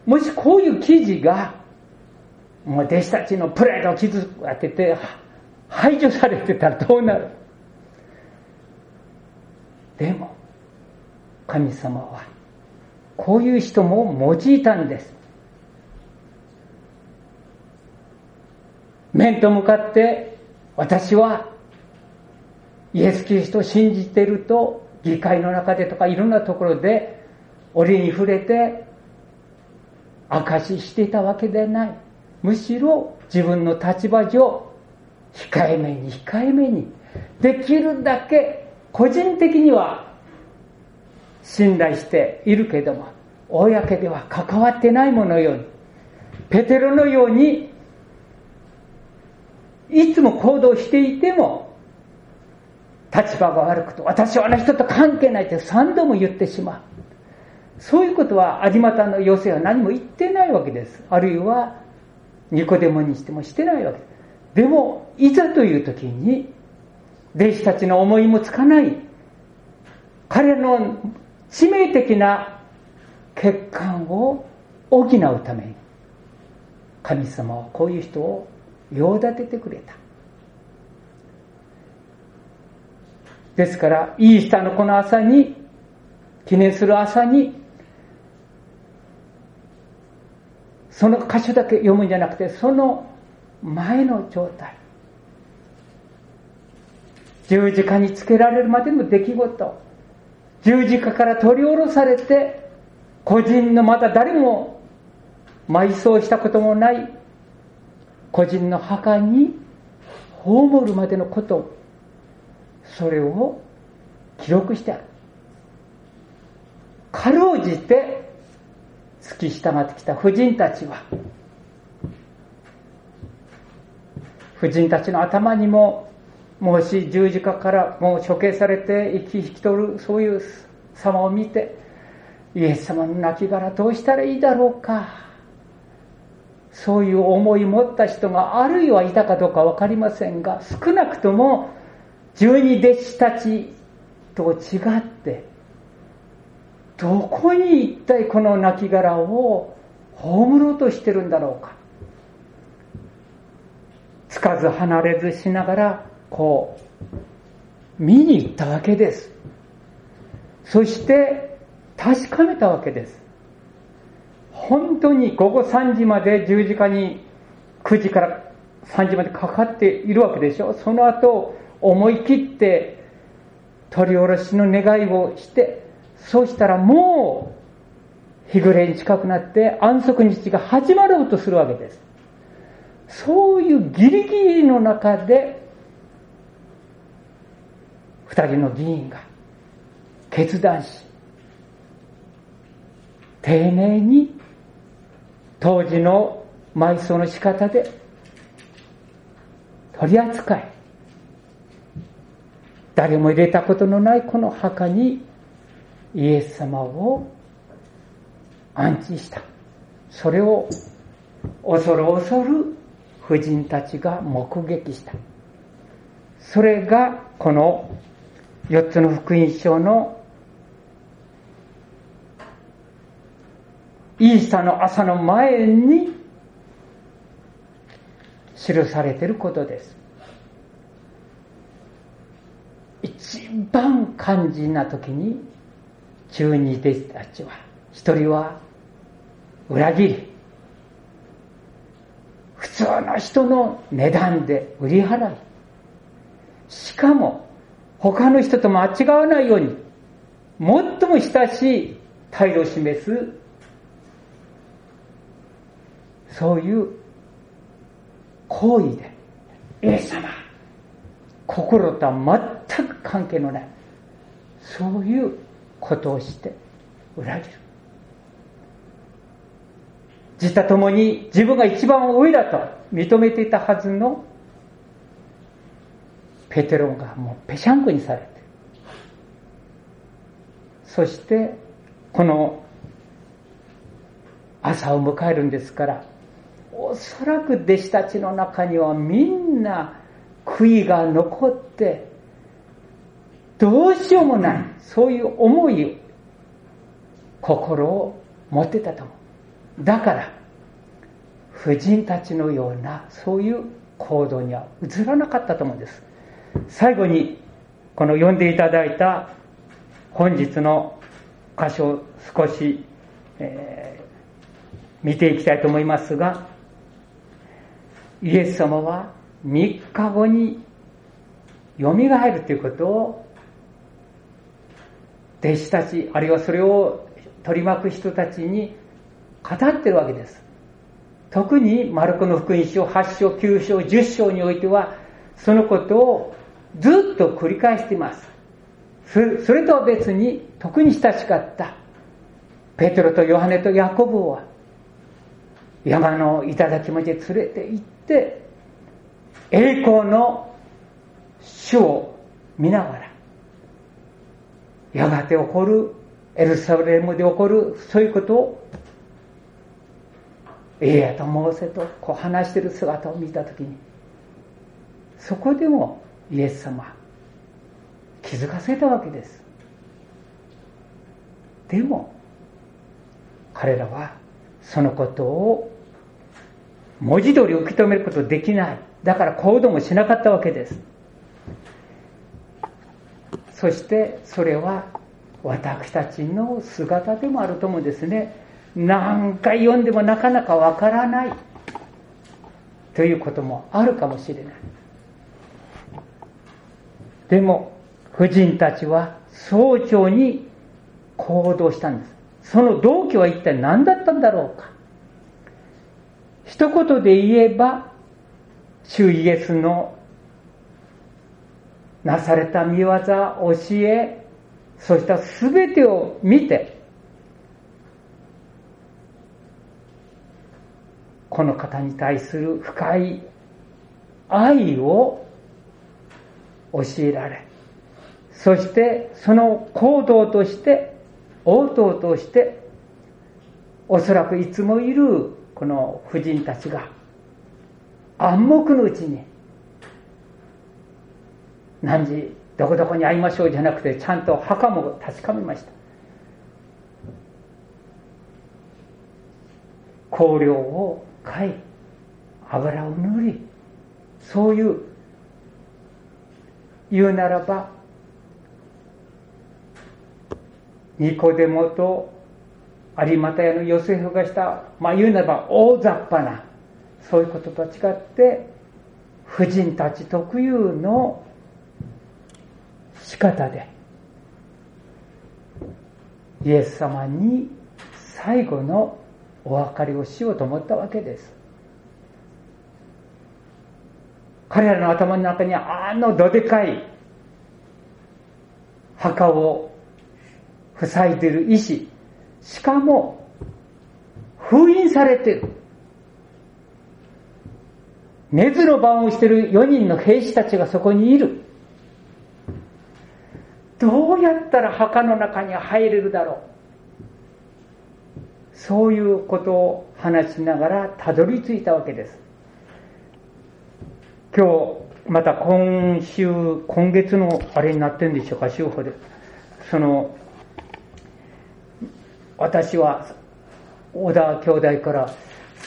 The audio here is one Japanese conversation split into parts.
もしこういう記事がもう弟子たちのプライドを傷つけて排除されてたらどうなる。でも神様はこういう人も用いたんです。面と向かって私はイエス・キリストを信じていると議会の中でとかいろんなところで折に触れて証ししていたわけでない。むしろ自分の立場上控えめにできるだけ個人的には信頼しているけども公では関わってないものようにペテロのようにいつも行動していても立場が悪くと私はあの人と関係ないって3度も言ってしまう。そういうことは有股の妖精は何も言ってないわけです。あるいはニコデモにしてもしてないわけです。でもいざという時に弟子たちの思いもつかない彼の致命的な欠陥を補うために神様はこういう人を用立ててくれた。ですからイースターのこの朝に記念する朝にその箇所だけ読むんじゃなくてその前の状態十字架につけられるまでの出来事十字架から取り下ろされて個人のまだ誰も埋葬したこともない個人の墓に葬るまでのことそれを記録してある。かろうじて付き従ってきた婦人たちは婦人たちの頭にももし十字架からもう処刑されて引き取るそういう様を見てイエス様の亡骸どうしたらいいだろうかそういう思い持った人があるいはいたかどうか分かりませんが少なくとも十二弟子たちと違ってどこに一体この亡骸を葬ろうとしてるんだろうか。つかず離れずしながらこう見に行ったわけです。そして確かめたわけです。本当に午後3時まで十字架に9時から3時までかかっているわけでしょ。その後思い切って取り下ろしの願いをしてそうしたらもう日暮れに近くなって安息日が始まろうとするわけです。そういうギリギリの中で2人の議員が決断し丁寧に当時の埋葬の仕方で取り扱い誰も入れたことのないこの墓にイエス様を安置した。それを恐る恐る婦人たちが目撃した。それがこの4つの福音書のイースターの朝の前に記されていることです。一番肝心な時に12弟子たちは一人は裏切り普通の人の値段で売り払いしかも他の人と間違わないように最も親しい態度を示すそういう行為でイエス様心とは全く関係のないそういうことをして裏切る。自他ともに自分が一番上だと認めていたはずのペテロがもうぺしゃんこにされてそしてこの朝を迎えるんですからおそらく弟子たちの中にはみんな悔いが残ってどうしようもないそういう思い心を持ってたと思う。 だから婦人たちのようなそういう行動には移らなかったと思うんです。最後にこの読んでいただいた本日の箇所を少し、見ていきたいと思いますが、イエス様は3日後によみがえるということを弟子たち、あるいはそれを取り巻く人たちに語っているわけです。特にマルコの福音書8章9章10章においてはそのことをずっと繰り返しています。それとは別に特に親しかったペテロとヨハネとヤコブは山の頂まで連れて行って栄光の主を見ながら、やがて起こるエルサレムで起こるそういうことをエリヤとモーセとこう話している姿を見たときに、そこでもイエス様気づかせたわけです。でも彼らはそのことを文字通り受け止めることできない。だから行動もしなかったわけです。そしてそれは私たちの姿でもあると思うんですね。何回読んでもなかなかわからないということもあるかもしれない。でも婦人たちは早朝に行動したんです。その動機は一体何だったんだろうか。一言で言えば、主イエスのなされた見業、教え、そうした全てを見て、この方に対する深い愛を教えられ、そしてその行動として応答として、おそらくいつもいるこの婦人たちが暗黙のうちに何時どこどこに会いましょうじゃなくて、ちゃんと墓も確かめました。香料を買い油を塗り、そういう言うならばニコデモと有股屋のヨセフがした、言うならば大雑把なそういうこととは違って、婦人たち特有の仕方でイエス様に最後のお別れをしようと思ったわけです。彼らの頭の中にはどでかい墓を塞いでいる石、しかも封印されている、根津の番をしている4人の兵士たちがそこにいる。どうやったら墓の中に入れるだろう。そういうことを話しながらたどり着いたわけです。今日また今月のあれになってるんでしょうか、週報で。私は小田兄弟から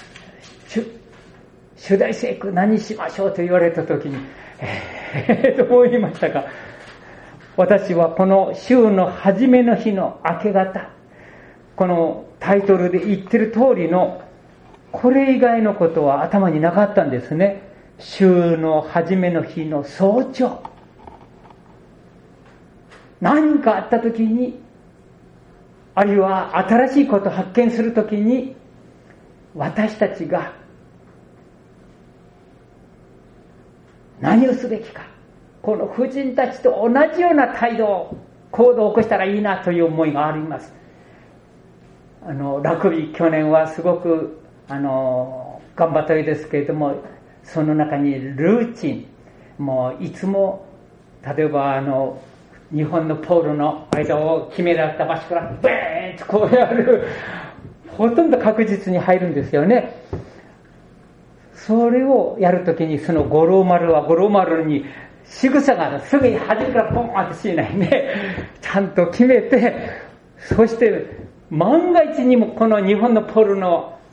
主題聖句何しましょうと言われたときにと思いましたが、私はこの週の初めの日の明け方、このタイトルで言ってる通りのこれ以外のことは頭になかったんですね。週の初めの日の早朝、何かあったときに、あるいは新しいことを発見するときに、私たちが何をすべきか、この婦人たちと同じような態度、行動を起こしたらいいなという思いがあります。ラグビー去年はすごく頑張ったようですけれども、その中にルーチン、もういつも例えば日本のポールの間を決められた場所からベーンとこうやる、ほとんど確実に入るんですよね。それをやるときに、その五郎丸は五郎丸に仕草がある。すぐに端からポンってしないね。ちゃんと決めて、そして万が一にもこの日本のポールの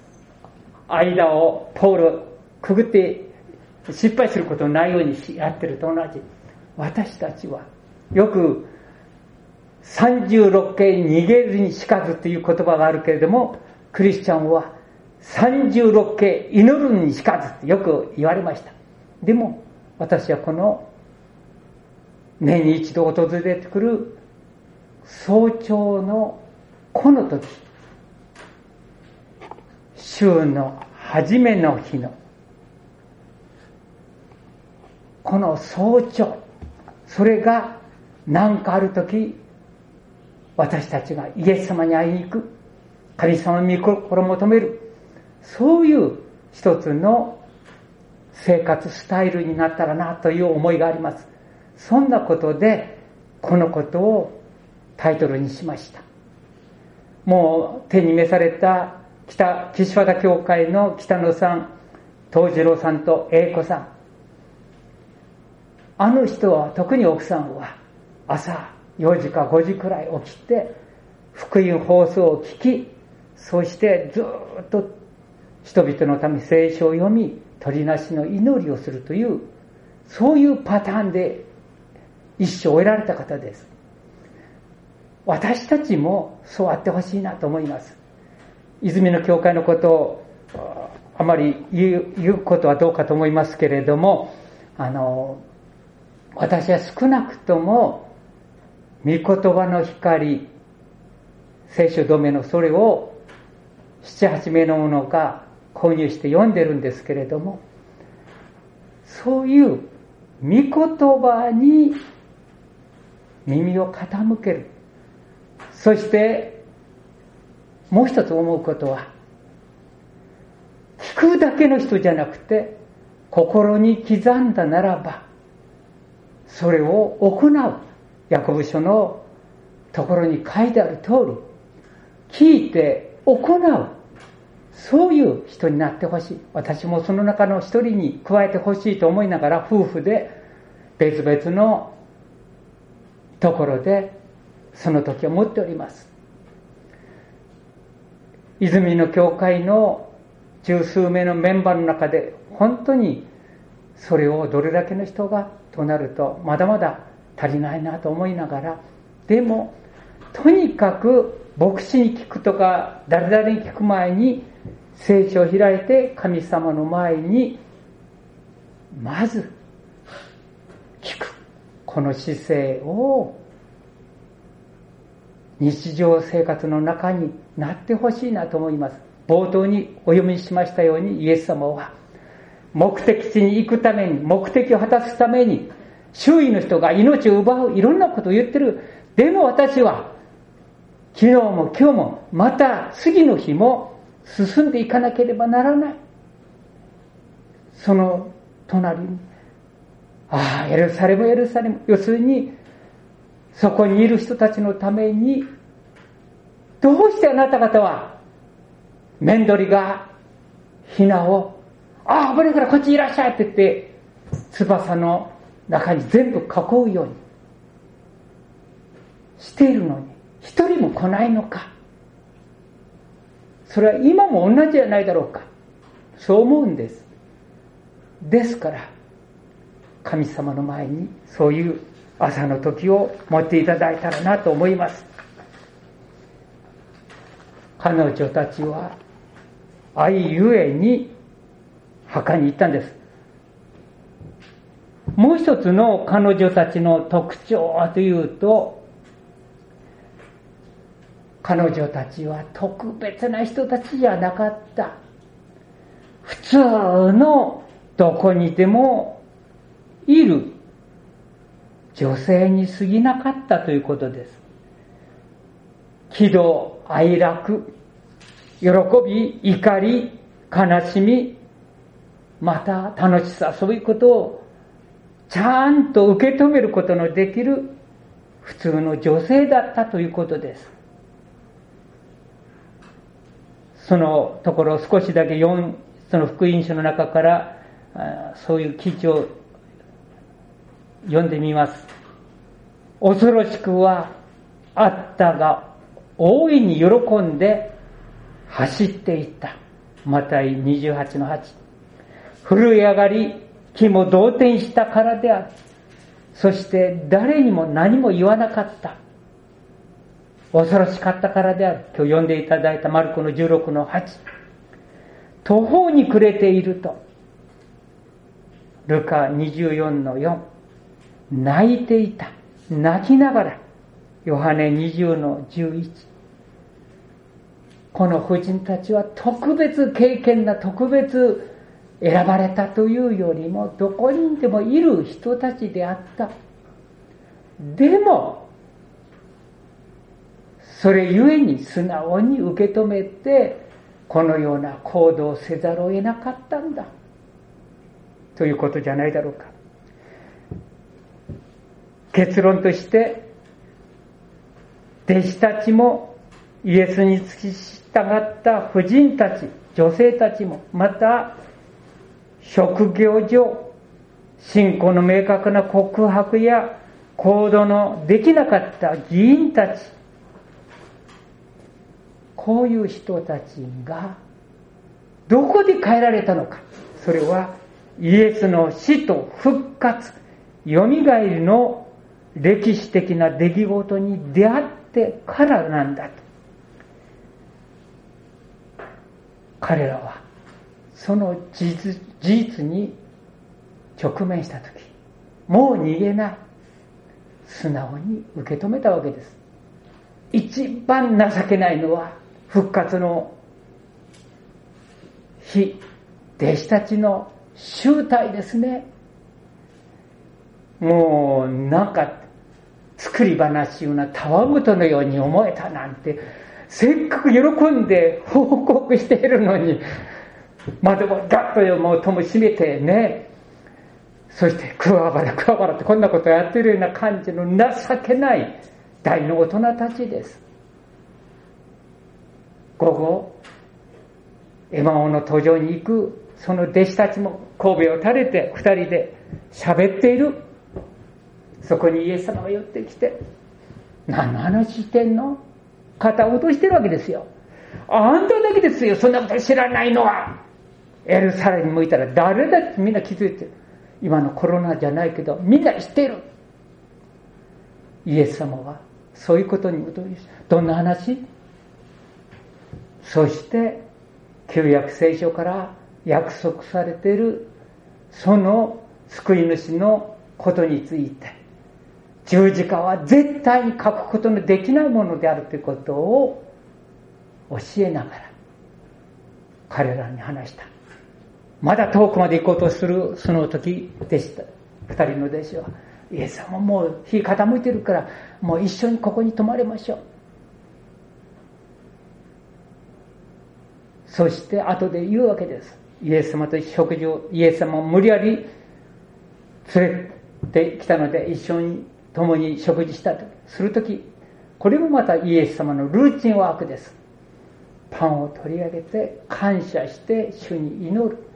間をポールくぐって失敗することのないようにやってると同じ。私たちはよく36回逃げるにしかずという言葉があるけれども、クリスチャンは36回祈るにしかずってよく言われました。でも私はこの年に一度訪れてくる早朝のこの時、週の初めの日のこの早朝、それが何かある時、私たちがイエス様に会いに行く、神様に御心を求める、そういう一つの生活スタイルになったらなという思いがあります。そんなことでこのことをタイトルにしました。もう手に召された岸和田教会の北野さん、東次郎さんと英子さん、あの人は、特に奥さんは朝4時か5時くらい起きて福音放送を聞き、そしてずっと人々のために聖書を読み、取りなしの祈りをするという、そういうパターンで一生を終えられた方です。私たちもそうあってほしいなと思います。泉の教会のことをあまり言うことはどうかと思いますけれども、私は少なくとも御言葉の光、聖書止めのそれを 7,8 名のものが購入して読んでるんですけれども、そういう御言葉に耳を傾ける。そしてもう一つ思うことは、聞くだけの人じゃなくて心に刻んだならばそれを行う。ヤコブ書のところに書いてある通り、聞いて行う、そういう人になってほしい。私もその中の一人に加えてほしいと思いながら、夫婦で別々のところでその時を持っております。泉の教会の十数名のメンバーの中で本当にそれをどれだけの人がとなるとまだまだ足りないなと思いながら、でもとにかく牧師に聞くとか誰々に聞く前に聖書を開いて神様の前にまず聞く、この姿勢を日常生活の中になってほしいなと思います。冒頭にお読みしましたように、イエス様は目的地に行くために、目的を果たすために周囲の人が命を奪ういろんなことを言ってる。でも私は昨日も今日もまた次の日も進んでいかなければならない。その隣に、エルサレムエルサレム、要するにそこにいる人たちのために、どうしてあなた方は面取りがヒナを危ないからこっちいらっしゃいって言って翼の中に全部囲うようにしているのに一人も来ないのか。それは今も同じじゃないだろうか、そう思うんです。ですから神様の前にそういう朝の時を持っていただいたらなと思います。彼女たちは愛ゆえに墓に行ったんです。もう一つの彼女たちの特徴はというと、彼女たちは特別な人たちじゃなかった。普通のどこにでもいる女性に過ぎなかったということです。喜怒哀楽、喜び、怒り、悲しみ、また楽しさ、そういうことをちゃんと受け止めることのできる普通の女性だったということです。そのところを少しだけその福音書の中からそういう記事を読んでみます。恐ろしくはあったが大いに喜んで走っていった。 マタイ 28-8。震え上がり気も動転したからである。そして誰にも何も言わなかった。恐ろしかったからである。今日読んでいただいたマルコの 16-8。途方に暮れていると、ルカ 24-4。泣いていた。泣きながら。ヨハネ 20-11。この婦人たちは特別敬虔な、特別選ばれたというよりも、どこにでもいる人たちであった。でもそれゆえに素直に受け止めて、このような行動をせざるを得なかったんだということじゃないだろうか。結論として、弟子たちもイエスに付き従った婦人たち、女性たちも、また職業上信仰の明確な告白や行動のできなかった議員たち、こういう人たちがどこで変えられたのか。それはイエスの死と復活、よみがえりの歴史的な出来事に出会ってからなんだと。彼らはその事実に直面したとき、もう逃げない、素直に受け止めたわけです。一番情けないのは復活の日、弟子たちの集体ですね。もうなんか作り話なたわごとのように思えたなんて、せっかく喜んで報告しているのに、窓もガッともう戸も閉めてね、そしてクワバラってこんなことやってるような感じの情けない大の大人たちです。午後エマオの途上に行くその弟子たちも神戸を垂れて二人で喋っている。そこにイエス様が寄ってきて、何の話してんの？肩を落としてるわけですよ。あんただけですよ、そんなこと知らないのは。エルサレムに向いたら誰だってみんな気づいてる。今のコロナじゃないけどみんな知っている。イエス様はそういうことにどんな話？そして旧約聖書から約束されているその救い主のことについて、十字架は絶対に書くことのできないものであるということを教えながら彼らに話した。まだ遠くまで行こうとするその時でした。二人の弟子は、イエス様もう日傾いてるからもう一緒にここに泊まりましょう。そして後で言うわけです。イエス様と食事を、イエス様を無理やり連れてきたので一緒に共に食事したとするとき、これもまたイエス様のルーチンワークです。パンを取り上げて感謝して主に祈る。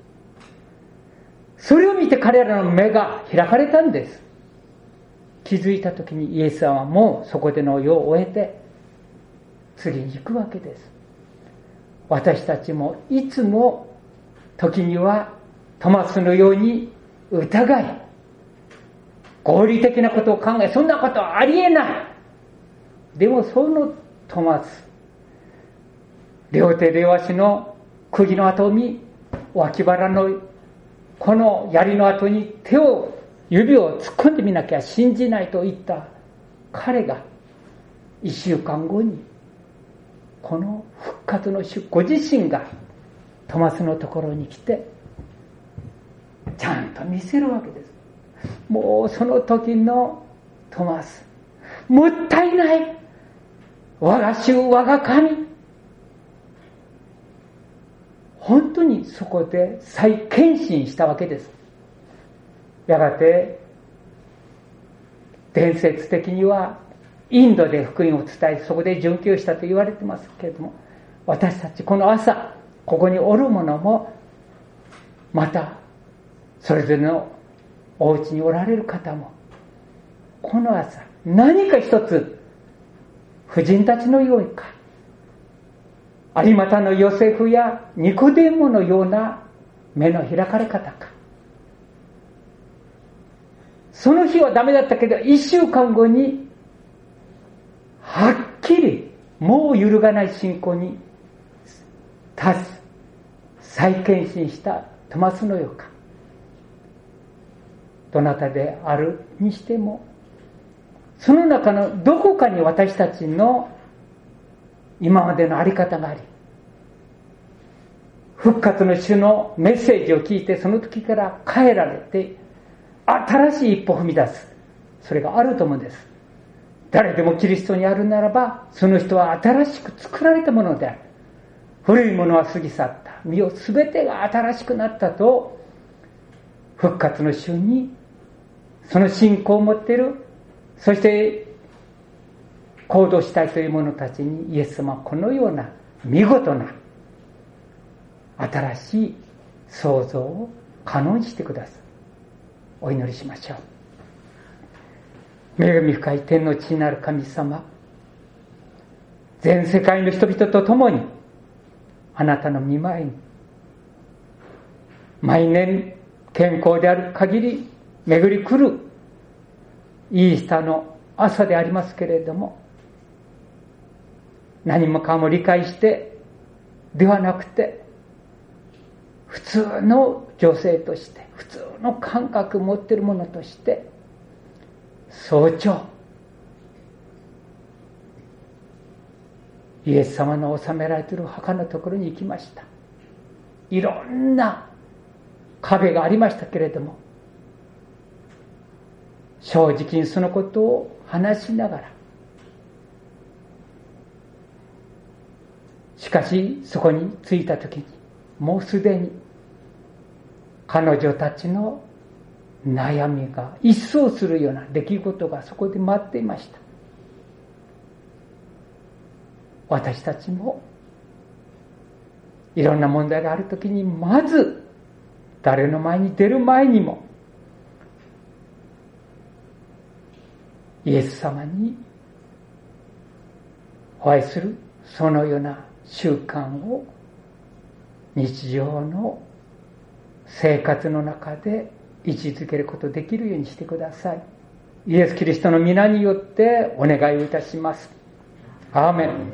それを見て彼らの目が開かれたんです。気づいたときにイエス様はもうそこでの世を終えて次に行くわけです。私たちもいつも時にはトマスのように疑い、合理的なことを考え、そんなことはありえない。でもそのトマス、両手両足の釘の跡を見、脇腹のこの槍の跡に指を突っ込んでみなきゃ信じないと言った彼が1週間後にこの復活の主ご自身がトマスのところに来てちゃんと見せるわけです。もうその時のトマス、もったいない、我が主我が神、本当にそこで再献身したわけです。やがて伝説的にはインドで福音を伝え、そこで殉教したと言われてますけれども、私たちこの朝ここにおる者もまたそれぞれのお家におられる方もこの朝何か一つ婦人たちのようにか有股のヨセフやニコデモのような目の開かれ方か。その日はダメだったけど、1週間後にはっきりもう揺るがない信仰に再献身したトマスのようか。どなたであるにしても、その中のどこかに私たちの今までのあり方があり、復活の主のメッセージを聞いて、その時から変えられて新しい一歩を踏み出す、それがあると思うんです。誰でもキリストにあるならば、その人は新しく作られたものである。古いものは過ぎ去った、身を全てが新しくなったと、復活の主にその信仰を持っている、そして行動したいという者たちに、イエス様はこのような見事な新しい創造を可能にしてください。お祈りしましょう。恵み深い天の父なる神様、全世界の人々と共にあなたの御前に毎年健康である限り巡り来るイースターの朝でありますけれども、何もかも理解してではなくて、普通の女性として、普通の感覚を持っているものとして、早朝イエス様の納められている墓のところに行きました。いろんな壁がありましたけれども、正直にそのことを話しながら、しかしそこに着いた時に、もうすでに彼女たちの悩みが一掃するような出来事がそこで待っていました。私たちもいろんな問題があるときに、まず誰の前に出る前にもイエス様にお会いする、そのような習慣を日常の生活の中で位置づけることできるようにしてください。イエス・キリストの皆によってお願いをいたします。アーメン。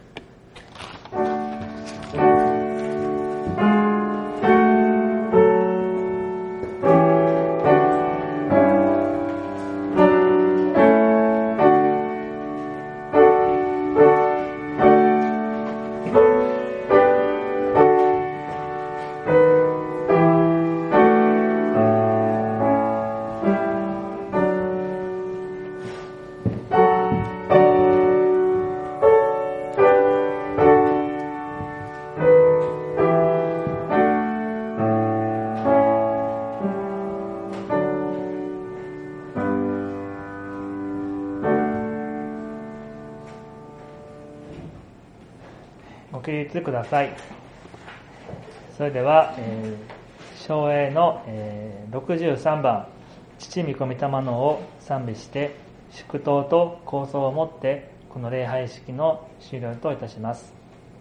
ご起立ください。それでは、唱詠の、63番父御子御霊のを賛美して、祝祷と構想をもってこの礼拝式の終了といたします。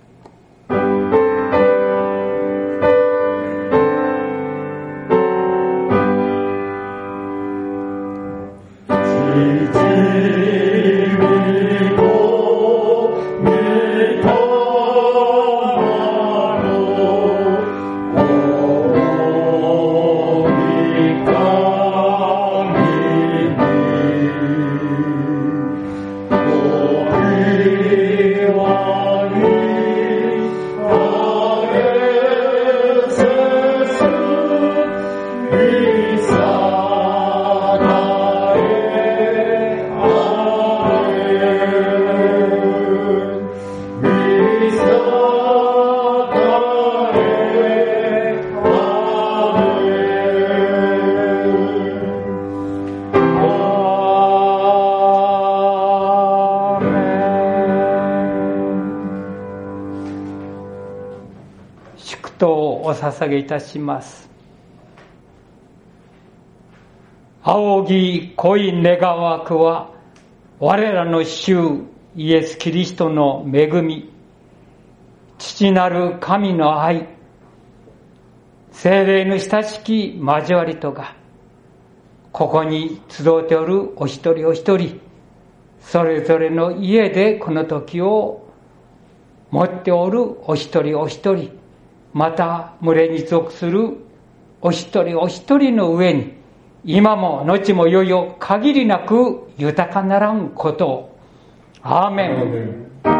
お捧げいたします。仰ぎ恋願わくは、我らの主イエス・キリストの恵み、 父なる神の愛、聖霊の親しき交わりとが、ここに集うておるお一人お一人、それぞれの家でこの時を持っておるお一人お一人、また群れに属するお一人お一人の上に、今も後もいよいよ限りなく豊かならんことを。アーメン。